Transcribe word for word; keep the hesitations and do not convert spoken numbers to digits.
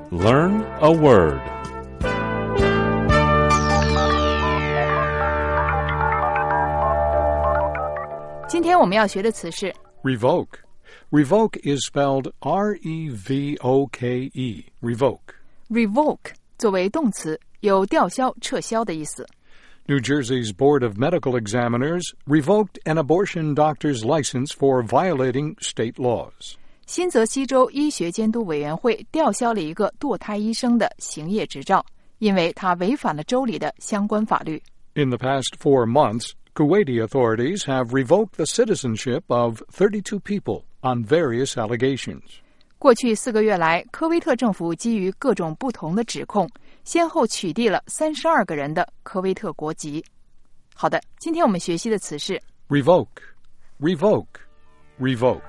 Learn a word. Revoke. 今天我们要学的词是 Revoke. Revoke is spelled R E V O K E. Revoke. revoke 作为动词，有吊销、撤销的意思。 New Jersey's Board of Medical Examiners revoked an abortion doctor's license for violating state laws. 新泽西州医学监督委员会吊销了一个堕胎医生的行业执照，因为他违反了州里的相关法律。 In the past four months, Kuwaiti authorities have revoked the citizenship of thirty-two people on various allegations. 过去四个月来，科威特政府基于各种不同的指控，先后取缔了三十二个人的科威特国籍。好的，今天我们学习的词是 Revoke, revoke, revoke.